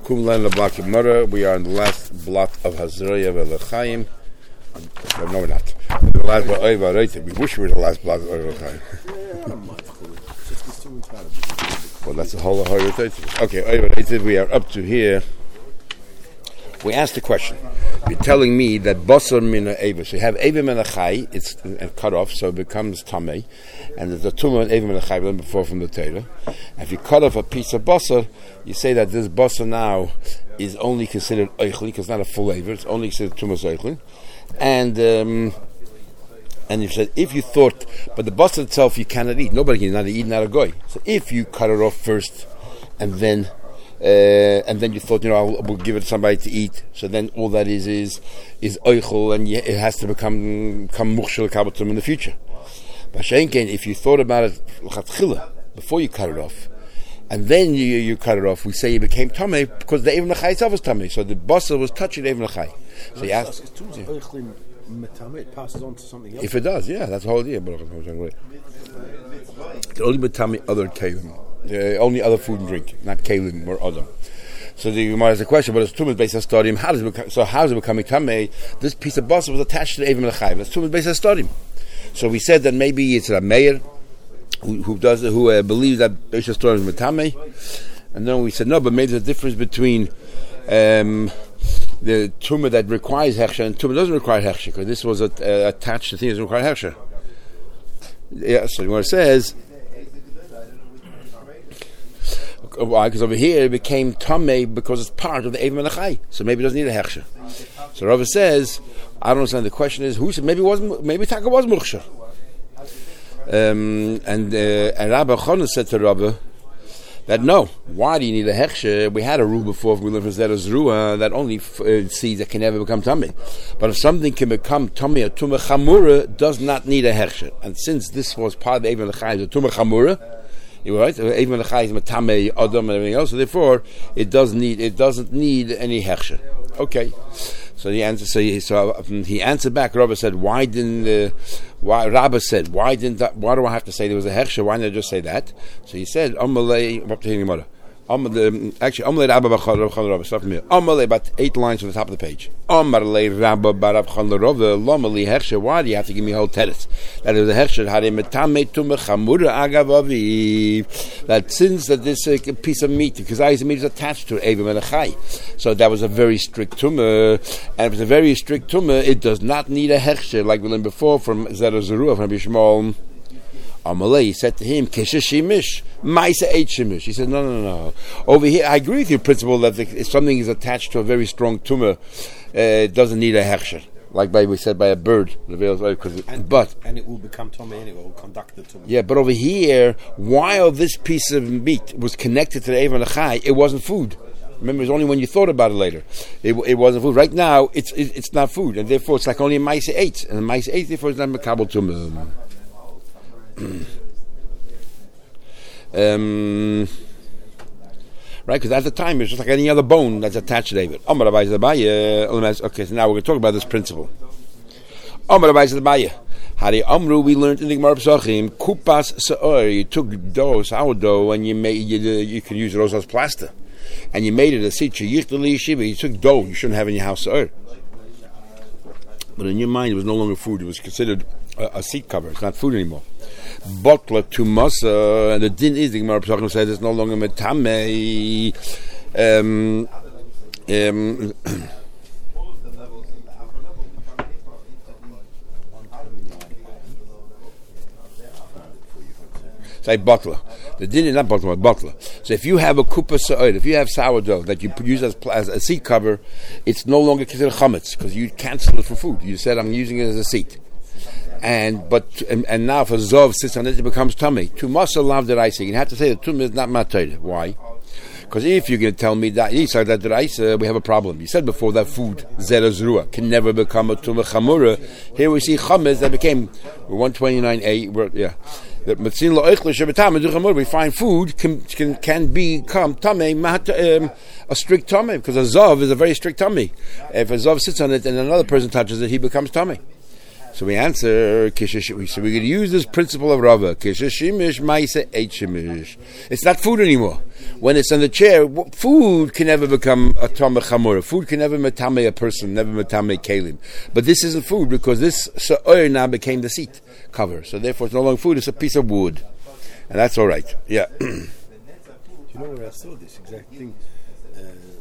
Kumlan Block Gemara. We are in the last block of Hazroya V'Lechaim. No, we're not. The last block of Hazroya. We wish we were the last block of Hazroya. Well, that's the whole of Hazroya. Okay, Hazroya, we are up to here. We asked the question. You're telling me that basar mina eva. So you have eva mina chai, it's cut off, so it becomes tamei, and there's a tumah and eva mina chai we learned before from the Torah. If you cut off a piece of basar, you say that this basar now is only considered oichli, because it's not a full eva, it's only considered tumah oichli. And you said, if you thought, but the basar itself you cannot eat, nobody can not eat, not a goy. So if you cut it off first, and then you thought, we'll give it to somebody to eat. So then all that is oichel, and it has to become mukhshel kabatum in the future. But if you thought about it before you cut it off, and then you cut it off, we say it became tamei because the even l'chai itself was tamei. So the basar was touching even l'chai. So you ask, it passes on to something else. If it does, yeah, that's the whole idea. The only matame other kalim. The only other food and drink, not kalim or other. So the Gemara has a question, but it's tumas based on stadium. How is it becoming tamei? This piece of basar was attached to the even l'chai. That's tumas based on stadium. So we said that maybe it's a mayor who believes that based on stadium is tamei, and then we said no, but maybe there's a difference between the tumah that requires hechsher and tumah doesn't require hechsher, because this was attached to things that require hechsher. Yeah, so the Gemara says. Why? Because over here it became tamei because it's part of the Eiv Melachai, so maybe it doesn't need a hechsher. So Rava says, I don't understand. The question is, who said maybe Taka was mukhsher? And Rabbi Chana said to Rava that no. Why do you need a hechsher? We had a rule before we learned from Zera Zerua that only seeds that can never become tamei. But if something can become tamei, a tumah chamura does not need a hechsher. And since this was part of the Eiv Melachai, the tumah chamura. You're right. Even the chai is matame adam and everything else, so therefore it doesn't need any hechsher. Okay. So he answered back. Rabbi said, why do I have to say there was a hechsher? Why didn't I just say that? So he said, Amalei Rabba Bachar Rabba. Stop from here. Amalei, about 8 lines from the top of the page. Amalei Rabba Barav Chanlarova Lomali Hersher. Why do you have to give me a whole teretz? That is the Hersher Hare Metame Tumah Chamura Agavavi. That since that this piece of meat, because I meat is attached to Eiv Melachai, so that was a very strict tumah, and if it's a very strict tumah, it does not need a Hersher like we learned before from Zera Zerua from Bishmol. Amalei said to him, Kesha Shimish, Maisa Eit Shimish. He said, no. Over here, I agree with your principle that if something is attached to a very strong tumah, it doesn't need a hechsher. Like we said by a bird. And it will become tamei and it will conduct the tumah. Yeah, but over here, while this piece of meat was connected to the Eiv Melachai, it wasn't food. Remember, it's only when you thought about it later. It wasn't food. Right now, it's not food, and therefore it's like only a Maisa Eit. And a Maisa Eit, therefore, is not Mekabel Tumah. Right, because at the time it's just like any other bone that's attached to David. Okay, so now we're going to talk about this principle. Hari Amru, we learned in the Gemara Pesachim, Kupas Sa'or, you took sourdough, and you could use it also as plaster, and you made it a sitcha yichtali yeshiva. You took dough you shouldn't have in your house Sa'or, but in your mind it was no longer food. It was considered a seat cover. It's not food anymore. Botla to masa, and the din is the Gemara Pesachim says it's no longer metamei. Say botla. The din is not botla, but botla. So if you have a kupa sa'od, if you have sourdough that you use as a seat cover, it's no longer considered chametz because you cancel it for food. You said I'm using it as a seat. And now if a zov sits on it, it becomes tummy. Tumasa lav deraisa. You have to say that tummy is not matayr. Why? Because if you're going to tell me that Yisrael that deraisa, we have a problem. You said before that food zera zrua can never become a tumah chamura. Here we see chametz that became 129a. We find food can become tamei, a strict tamei, because a zov is a very strict tamei. If a zov sits on it and another person touches it, he becomes tamei. So we answer, so we're going to use this principle of Rava. Kishashimish maisa eitshimish. It's not food anymore. When it's on the chair, food can never become a tameh chamura. Food can never metame a person, never metame kelim. But this isn't food because this sa'or now became the seat cover. So therefore it's no longer food, it's a piece of wood. And that's all right. Yeah. Do you know where I saw this exact thing? I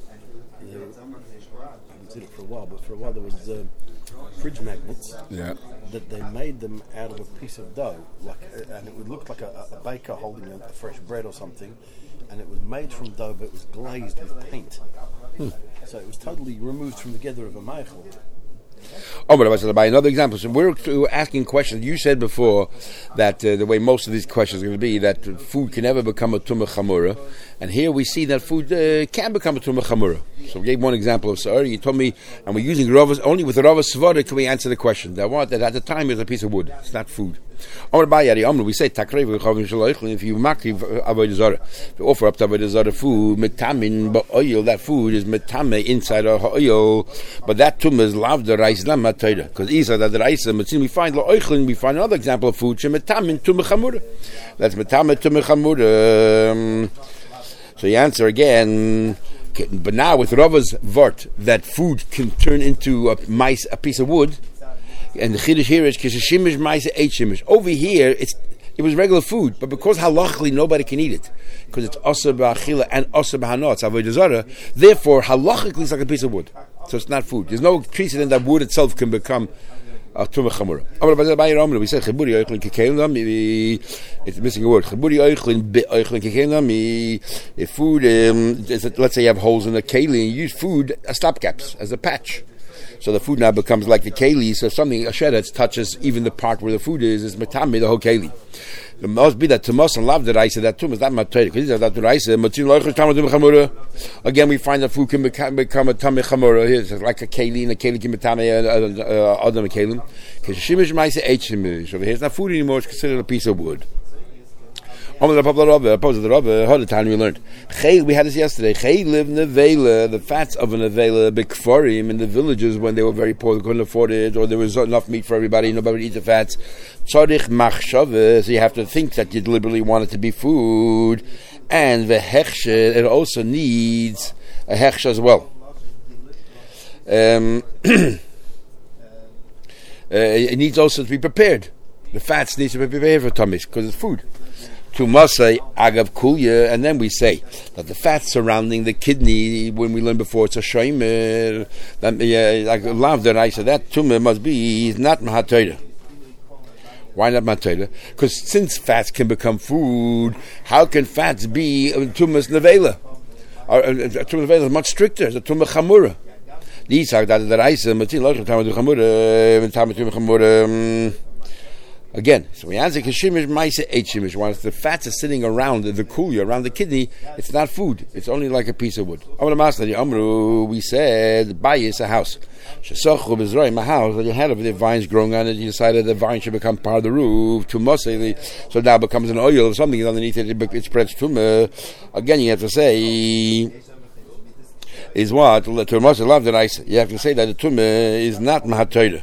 did it for a while, but for a while there was fridge magnets. Yeah. That they made them out of a piece of dough, and it would look like a baker holding a fresh bread or something, and it was made from dough, but it was glazed with paint. So it was totally removed from the gather of a meichel. Oh, but by another example. So we're asking questions. You said before that the way most of these questions are going to be that food can never become a tumah chamura, and here we see that food can become a tumah chamura. So we gave one example of sa'ar. You told me, and we're using Rava's only with the Rava's svara can we answer the question. That at the time it was a piece of wood. It's not food. We say takrev if you makriv avodah zarah, to offer up to avodah zarah food metamin, but oil, that food is metame inside of oil, but that tumah is lav the rice lam matayda, because isa that the rice we find we find another example of food metamin tumah chamura. That's metame tumah chamura. So you answer again. But now with Rava's vort that food can turn into a piece of wood. And the chiddush here is kishashimish ma'isa eitshimish. Over here, it was regular food, but because halachically nobody can eat it, because it's asur b'achila and asur b'hana, it's avodah zarah. Therefore, halachically it's like a piece of wood, so it's not food. There's no precedent that wood itself can become a tumah chamura. We said chiburi oichlin kikelim. It's missing a word. Chiburi oichlin be'oichlin kikelim. If food, let's say you have holes in the keli, you use food as stopgaps, as a patch. So the food now becomes like the keli. So something, a sheretz touches even the part where the food is metame the whole keli. It must be that tumas and lav the rice that tumah is not matayr. Because that the rice matzin loichus tamar tumah chamura. Again, we find that food can become a tameh chamura. It's like a keli, and a keli can become adam kelim. Because shimish ma'isa eitshimish. So here's not food anymore. It's considered a piece of wood. Opposite the Rabba, how the time we learned. We had this yesterday. Live nevela, the fats of a nevela, bikfarim in the villages when they were very poor, they couldn't afford it, or there was not enough meat for everybody, nobody would eat the fats. Tzarich machshava, so you have to think that you deliberately want it to be food. And the hechshe, it also needs a hechshe as well. It needs also to be prepared. The fats need to be prepared for tummies because it's food. To masay agav kulya, and then we say that the fat surrounding the kidney, when we learned before, it's a shaymer. Like lav the rice, that tumah must be not mahatayra. Why not mahatayra? Because since fats can become food, how can fats be tumas nevela? Tumas nevela is much stricter. It's a tumah chamura. These are that the rice, matin loch tamar chamura, tamar chamura. Again, so we answer kishimish ma'isa eitshimish. Once the fats are sitting around the kulya, around the kidney, it's not food. It's only like a piece of wood. We said, bayis, a house. Shesochu b'zroim, a house that you had over there, vines growing on it. You decided the vine should become part of the roof. Tumasei, so now it becomes an oil or something underneath it. It spreads tumah. Again, you have to say, is what? Tumasei love the rice. You have to say that the tumah is not mahatayra.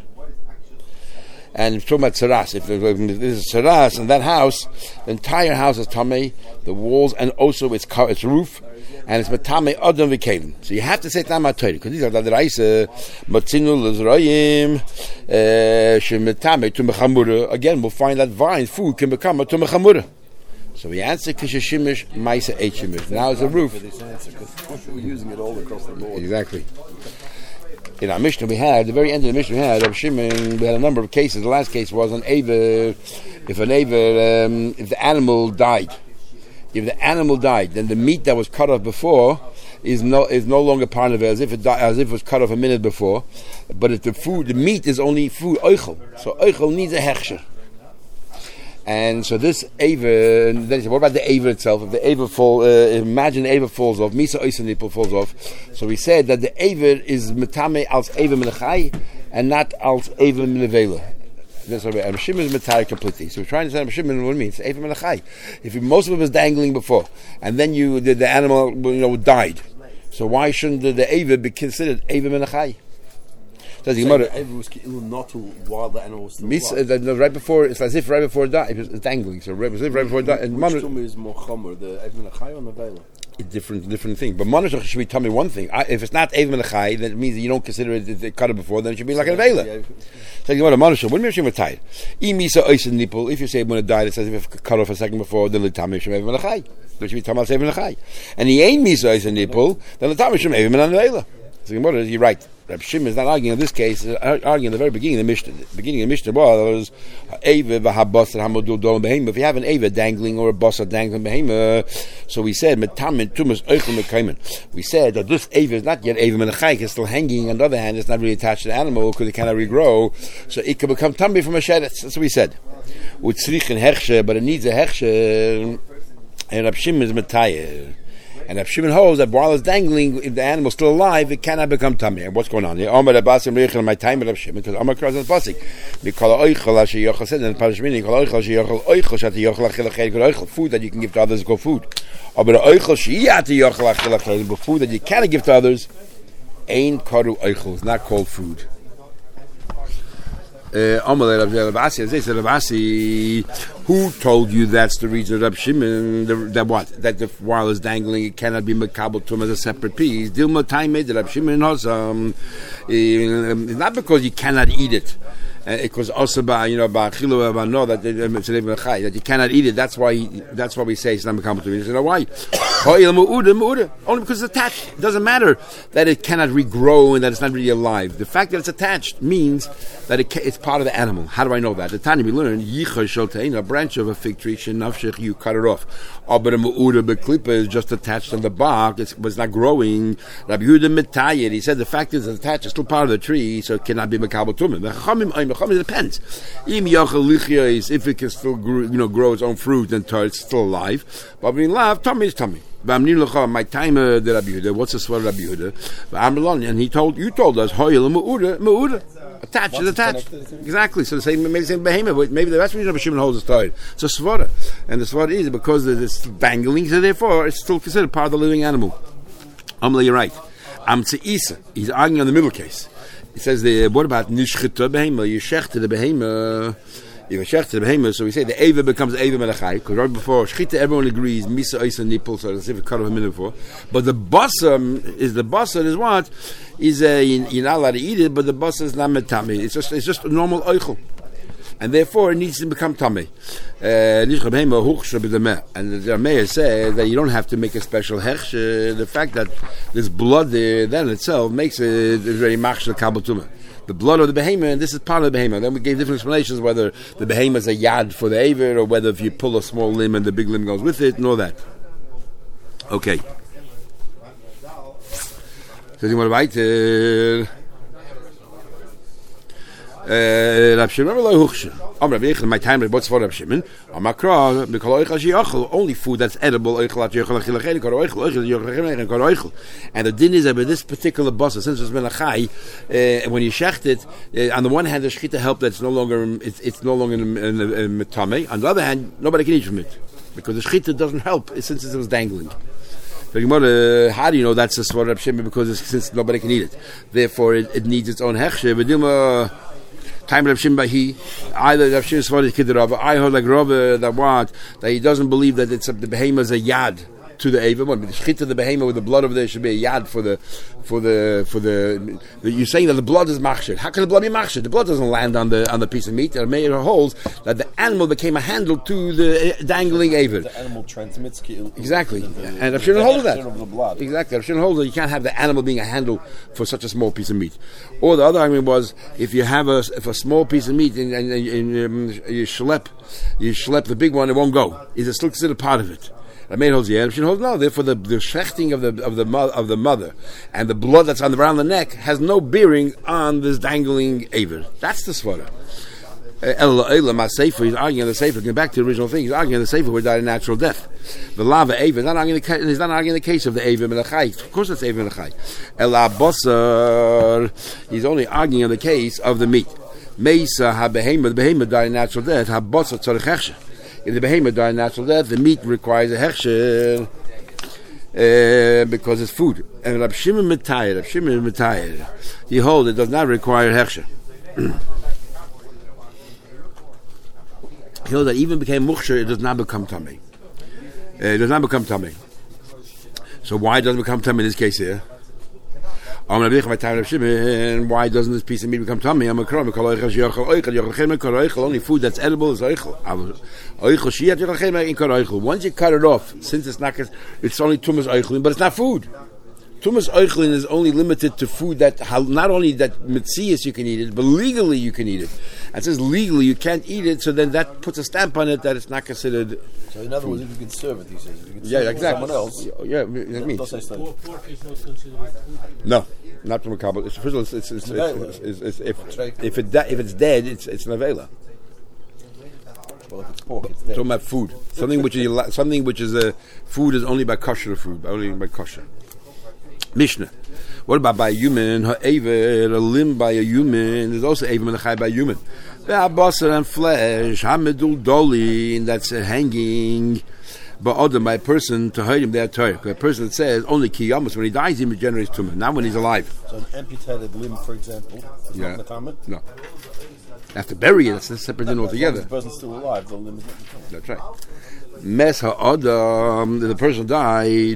And it's talking about tzaras. If this is tzaras in that house, the entire house is tamei, the walls, and also its roof, and it's metame adam v'kelim. So you have to say it's not matayr, because these are the raisa matzinu l'zrayim shemetame tumah chamura. Again, we'll find that vine food can become a tumah chamura. So we answer kishashimish ma'isa eitshimish. Now it's a roof. We're using it all across the board. Exactly. In our Mishnah we had, at the very end of the Mishnah we had, Rav Shimon, we had a number of cases. The last case was an Aver, if the animal died. If the animal died, then the meat that was cut off before is no longer part of it, as if it was cut off a minute before. But if the meat is only food, oichel. So oichel needs a hechsher. And so this Aver, and then he said, what about the Aver itself? If the Aver imagine the Aver falls off, Misa Oysanipel falls off. So we said that the Aver is Metame als Aver Menachai and not als Aver Menavela. That's what Rav Shimon is Metar completely. So we're trying to say Rav Shimon what it means. Aver Menachai. If most of it was dangling before, and then the animal died. So why shouldn't the Aver be considered Aver Menachai? Says the So Gemara. the Eva was not while the animal was still alive. Right before, it's as if right before it died. It's dangling. So right before it died. And Which tummy is more chomer, the Eva Menachai or the Vela? Different thing. But Monoshach should be tell me one thing. If it's not Eva Menachai, then it means that you don't consider it cut it before, then it should be like an Avela. So you want a Monoshach, what do you mean with tied? If you say when it died, it says if it cut off a second before, then the Tamim should be Eva Menachai. There should be Tamal Eva Menachai. And he ain't Misa Oisin Nipple, then the Tamim should be Eva Menachai. So you're right. Reb Shimon is not arguing in this case. Arguing in the very beginning of the Mishnah. The beginning of the Mishnah was Eva v'habasar hamodul dol behema. If you have an Eva dangling or a basar dangling behema, so we said metamin tumas oichel mekaymen. We said that this Eva is not yet Eva menachayik. It's still hanging. On the other hand, it's not really attached to the animal because it cannot regrow. So it can become tambi from a sheretz. That's what we said. Utzrichin hechshe, but it needs a hechshe. And Reb Shimon is metayeh. And if Shimon holds that while it's dangling, if the animal's still alive, it cannot become tamei. What's going on here? Omar Abbasim Reichel my time of Shimon, because Omar cross the pasuk. Mikol oichel asher yochel said in the Parashmini, Mikol oichel asher yochel oichel shati yochel achil achil oichel food that you can give to others is called food. But oichel shiyati yochel achil achil, but food that you cannot give to others, ain't karu oichel. It's not called food. Who told you that's the reason Reb Shimon that what? That the while it's dangling it cannot be makabel to him as a separate piece. Dilma time made Reb Shimon has not because you cannot eat it. Because also by know that it's an that you cannot eat it. That's why we say it's not makabel to him. You know why? Only because it's attached. It doesn't matter that it cannot regrow and that it's not really alive. The fact that it's attached means that it's part of the animal. How do I know that? The Tanya we learned a branch of a fig tree, you cut it off. But a mu'uda beklipa is just attached to the bark. It was not growing. Rabbi Yehuda Mitayed, he said the fact is it's attached, it's still part of the tree, so it cannot be makabel tumim. The chamim depends. If it can still grow its own fruit and it's still alive. But when love, tummy is tummy. My time the Rabbi Yehuda. What's the sword Rabbi Yehuda? And you told us mu'uda. Attached is attached. Exactly. So maybe the same behemoth. Maybe the rest of Rabbi Shimon holds is tied. It's a svara, and the svara is because it's dangling, so therefore it's still considered part of the living animal. Amalei, you're right. Isa. He's arguing on the middle case. He says, what about nishchita behemoth? You shechte the behemoth. So we say the Eva becomes Eva Melachai, because right before Shchita everyone agrees, Misa Isa Nipple, so as if it cut off a minute before. But the Basar is what? You're not allowed to eat it, but the Basar is not metame. It's just a normal oichel. And therefore it needs to become tamei. And the Rameir says that you don't have to make a special hechsh. The fact that there's blood there, that in itself makes it very machshel kabel tumah. The blood of the behemoth, and this is part of the behemoth. Then we gave different explanations whether the behemoth is a yad for the aver, or whether if you pull a small limb and the big limb goes with it, and all that. Okay. So you want to write Rab Shimon lo huchshe. Amar Rab my time what's for Rab Shimon? Amakra mikol oichel sheyachol, only food that's edible oichel at yochel achil achil kor oichel yochel kor oichel. And the din is that with this particular basa, since it's been a chai, when you shecht it, on the one hand the shechita help that it's no longer in metame. On the other hand, nobody can eat from it because the shechita doesn't help since it was dangling. How do you know that's the svara Rab Shimon? Because since nobody can eat it, therefore it needs its own hechshe. Time Rav Shimon Bahi, either Rav Shimon Svara is Kid Rava. I heard like Rava that he doesn't believe that it's the behemoth is a yad to the Eva. The shchita of the behemoth with the blood over there should be a yad for the. You're saying that the blood is machshir. How can the blood be machshir? The blood doesn't land on the piece of meat. The Meir holds that the animal became a handle to the dangling Eva. The animal transmits exactly, and Rav Shimon holds that. Exactly, Rav Shimon holds that you can't have the animal being a handle for such a small piece of meat. Or the other argument was if you have a small piece of meat and you schlep the big one, it won't go. Is it still considered part of it? The maid holds Rav Shimon holds no. Therefore, the shechting of the mother and the blood that's around the neck has no bearing on this dangling aver. That's the svara. He's arguing the sefer. Going back to the original thing, he's arguing the sefer would die a natural death. The lava aver. He's not arguing the case of the aver melachai. Of course, it's aver melachai. Ela basar. He's only arguing on the case of the meat. Meisa ha behemoth. The behemoth died a natural death. Ha basar tzarich hechsher. If the behemoth died a natural death, the meat requires a hechsher. because it's food. And Rab Shimon Metayer, he holds it does not require hechsher. He holds that even became muksher, it does not become tummy. It does not become tummy. So why doesn't it become tummy in this case here? Why doesn't this piece of meat become tummy? Only food that's edible is oichel. Once you cut it off, since it's not, it's only tumas oichlin, but it's not food. Tumas oichlin is only limited to food that not only that mitzias you can eat it, but legally you can eat it. And since legally you can't eat it, so then that puts a stamp on it that it's not considered. So in other words, if you can serve it, he says, if you can Yeah, serve it exactly. with someone else, Yeah, that means. pork is not considered food. No, not from a kabbalah. It's if it's dead, it's an avela. well, if it's pork, it's dead. Talking about food, something which is a food is only by kosher food, only by kosher. Mishnah. What about by a human? A limb by a human. There's also even menachai by a human. Basar and flesh, hamedul doli, and that's hanging. But other by a person to hurt him, they are Torah. A person that says only kiyamus when he dies, he regenerates tumah. Not when he's alive. So an amputated limb, for example, is not metamid? No. Have to bury it. That's a separate thing altogether. If the person's still alive, the limb is not metamid. That's right. Mes ha'adam, the person died,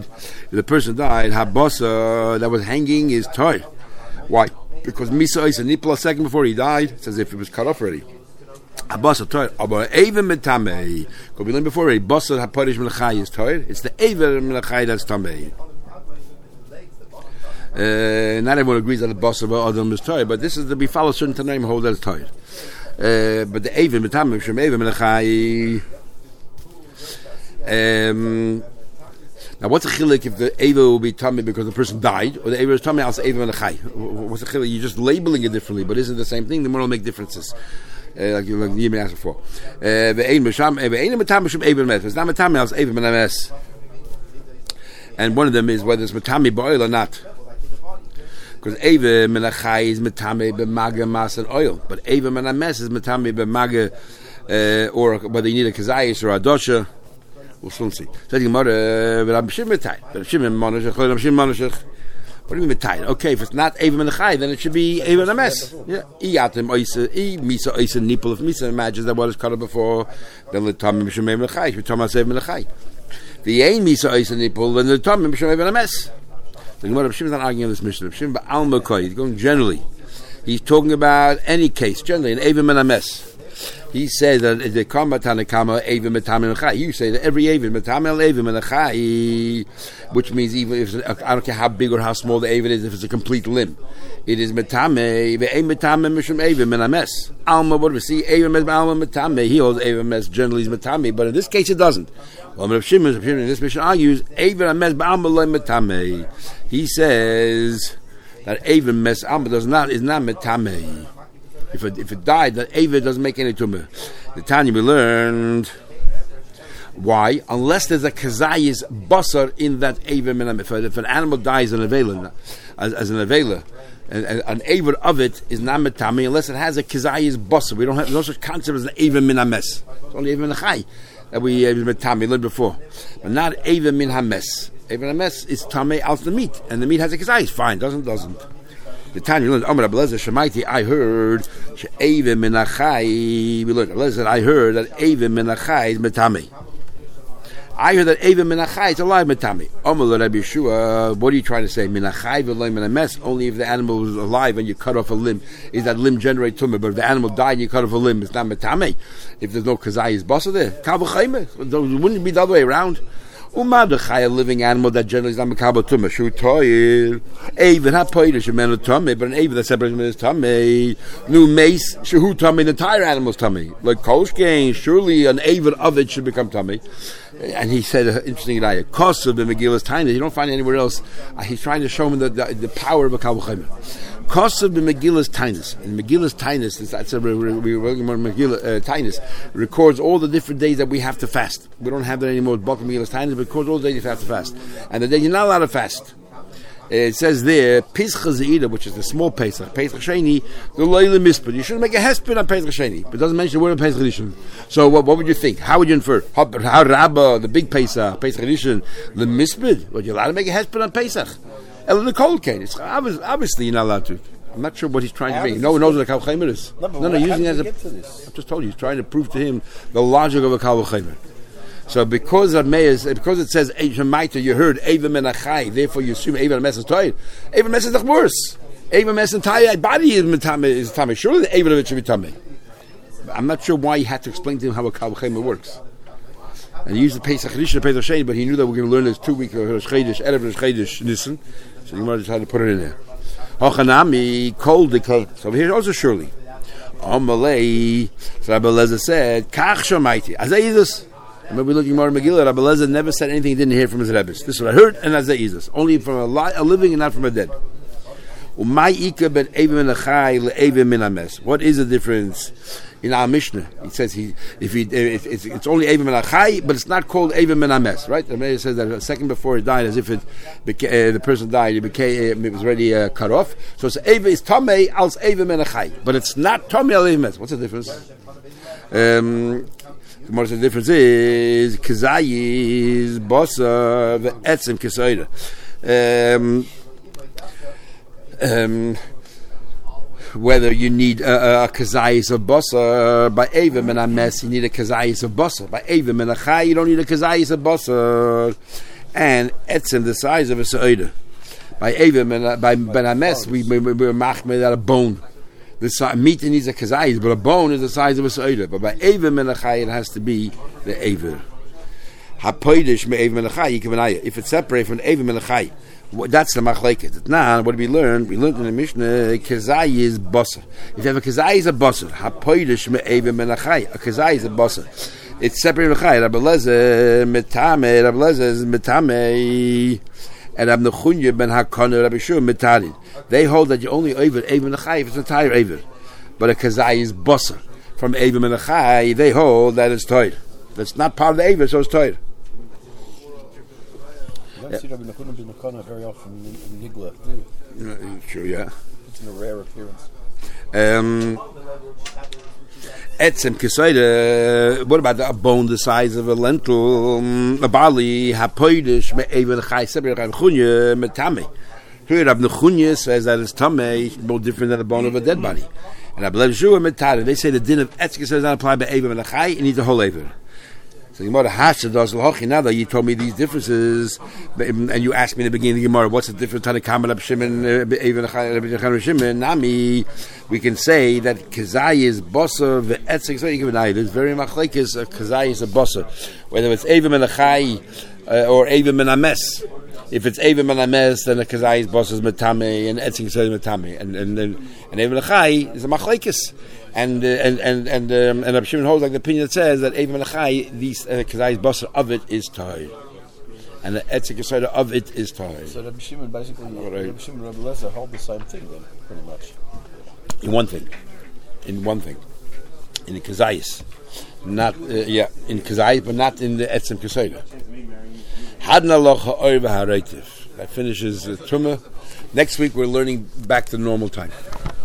habasa, that was hanging is toy. Why? Because Misa is a nipple a second before he died, it's as if it was cut off already. Habasa toy, aber even metame, could be learned before already, basa ha'parish melachai is toy, it's the even melachai that's tamei. Not everyone agrees that the basa ha'adam is toy, but this is we follow certain Tanaim hold that it's toy. But the even metame, shem even melachai. Now, what's the chilek if the Eva will be tummy because the person died, or the Eva is tummy as Eva and Chai? What's the chilek? You're just labeling it differently, but isn't it the same thing? The moral make differences. Like you may ask before. It's not matami as Eva and and one of them is whether it's matami ba'oil or not. Because Eva menachai is matami b'maga mas and oil, but Eva menames is matami b'maga, or whether you need a kazayis or a dosha. We'll soon see. So the Gemara, Rab Shimon Mitay. Rab Shimon Monoshech. Rab Shimon Monoshech. What do you mean Mitay? Okay, if it's not Eva Menachai, then it should be Eva Names. Yeah. Iatim Oisa, Misa Oisa Nipple. If Misa imagines that what is cut before, then the Tom Mishum Menachai. If Thomas Eva Menachai. The Ein Misa Oisa Nipple, then the Tom Mishum Eva Names. The Gemara, Rab Shimon is not arguing on this mission. Rab Shimon Ba'al Makoi. He's going generally. He's talking about any case, generally, an Eva Menames. He says that the kama tanakama even metamel chai. You say that every even metamel even menachai, which means even if I don't care how big or how small the even is, if it's a complete limb, it is metame. Ve'ei metame mishum even menames. Alma, what do we see? Even mes alma metame. He holds even mes generally is metame, but in this case it doesn't. Well, Rav Shimon in this mission argues even mes alma lo metame. He says that even mes alma is not metame. If it died, that Eva doesn't make any tumah. The Tanya we learned why, unless there's a kazayis basar in that Eva minam. If an animal dies as an avela, and an Eva of it is not metami unless it has a kazayis basar. We don't have no such concept as an Eva minames. It's only Eva minachai that we metami learned before, but not Eva min hames. Eva minames is tamei out the meat, and the meat has a kazayis. Fine, doesn't. The Tanya learned Amar Abelezer Shemaiti. I heard Eva Menachai. We learned Abelezer. I heard that Eva Menachai is metami. I heard that Eva Menachai is alive metami. Amar Rabbi Yeshua. What are you trying to say? Menachai v'loy menames. Only if the animal was alive and you cut off a limb, is that limb generate tumah? But if the animal died and you cut off a limb, it's not metami. If there's no kazayis basa there, kavachayme. Wouldn't it be the other way around? A living animal that generally is not mekabel tumah. Shu toir. Even ha poirish shemen tumah, but an even that separates from his tumah. Nu mace shehu tumah. The entire animal's tumah. Like koshkein, surely an even of it should become tumah. And he said an interesting idea. Kosav in Megillah's Tainus. You don't find it anywhere else. He's trying to show him the power of a kavachayim. Kosav in Megillah's Tainus. In Megillah's Tainus, that's a Megillah Tainus records all the different days that we have to fast. We don't have that anymore. But Megillah's Tainus records all the days you have to fast, and the day you're not allowed to fast. It says there, Pesach Zeida, which is the small Pesach, Pesach Sheni, the Leila Mispid. You shouldn't make a hesped on Pesach Sheni, but it doesn't mention the word of Pesach Rishon. So what would you think? How would you infer? How Rabbah, the big Pesach, Pesach Rishon, the Mispid? Would you allowed to make a hesped on Pesach? El the cold cane. It's obviously you're not allowed to. I'm not sure what he's trying to bring. No one knows what a Kal V'Chomer is. No, using it as a... I've just told you, he's trying to prove to him the logic of a Kal V'Chomer. So because it says Shemaita, you heard Eva Menachai, therefore you assume Eva Mes is tired. Eva Mes is not worse. Eva Mes entire body is Tame. Surely the Eva of it should be Tame. I'm not sure why he had to explain to him how a Kal V'Chomer works. And he used the Pesach Rishon and Pesach Sheni, but he knew that we're going to learn this 2 weeks of Rosh Chodesh, Erev Rosh Chodesh Nisan. So he wanted to try to put it in there. Hochanami cold decay. So over here also surely. Amalei. So Rabbi Eliezer said, Kach Shemaiti. Azayidus. Remember looking more at Megillah, Rabbi Eliezer never said anything he didn't hear from his Rebbes. This is what I heard, and Azayidus. Only from a living and not from a dead. What is the difference in our Mishnah? It says it's only Eva Min HaChai, but it's not called Eva Min HaMes, right? The Meir says that a second before he died, as if the person died, it was already cut off. So it's Eva is Tomei als Eva Min HaChai, but it's not Tomei al Eva Mes. What's the difference? The difference is Kazayis Bosa Etzim Kesoida. Whether you need a kazayis of basar by Eva Min HaMes, you need a kazayis of basar. By Eva Min HaChai, you don't need a kazayis of basar. And etzim, the size of a se'odah. By Eva by Ben HaMes, we're machmed out a bone. The meat needs a kazayis, but a bone is the size of a se'odah. But by Eva Min HaChai, it has to be the Eva. Hapoidish me Eva Min HaChai, if it's separated from Eva Min HaChai, that's the machleket. Now, what did we learn? We learned in the Mishnah, kazai is basar. If you have a kazai is a basar, hapoidish me'eva menachai. A kazai is a basar. It's separated from chai. Rabbi Eliezer metame. Rabbi Eliezer is metame. And Rabbi Nechunya ben Hakana, Rabbi Shua metarin. They hold that you only over eva menachai if it's entire eva. But a kazai is basar. From eva menachai, they hold that it's toid. That's not part of the eva, so it's toid. You don't see Rabbi Nechunya ben Hakana very often in Nigla, do you? Sure, yeah. It's in a rare appearance. Etzem Kesoida. What about a bone the size of a lentil? A barley, hapoidish, me'eva l'chai, separate Rabbi Nechunya, metame. Here Rabbi Nechunya says that it's tameh, more different than a bone of a dead body. And Rabbi Eliezer metare. They say the din of etzem does not apply by eva l'chai, it needs a whole eva. So Gemara Hasha does l'hochi. Now that you told me these differences, and you asked me in the beginning of the Gemara, what's the difference between Tanakama Reb Shimon, Reb Shimon? Nami, we can say that kazai is boser ve'etzek. So you give an eye. There's very machlekes. Kazai is a boser, whether it's eva min HaChai or eva min HaMes. If it's eva min HaMes, then the kazai is boser metame and etzek is metame, and eva min HaChai is a machlekes. And Rabbi Shimon holds like the opinion that says that Eva Min HaChai, these kazayis basar of it is tied, and the etzek yesod of it is tied. So Rabbi Shimon basically, Rabbi Shimon and Rabbi Eliezer hold the same thing then, pretty much. In one thing, in the kazayis, not in kazayis, but not in the etzem kesoda. Hadna locha oiva hareitiv. That finishes the Tumah. Next week we're learning back to normal time.